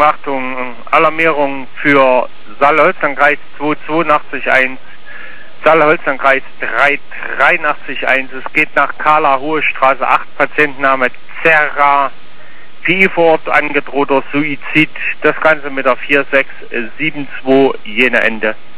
Achtung, Alarmierung für Saale-Holzlandkreis 2881, Saale-Holzlandkreis 3881. Es geht nach Kala, Hohe Straße 8, Patientenname Zerra, PI vor Ort angedrohter Suizid, das Ganze mit der 4672 Jene Ende.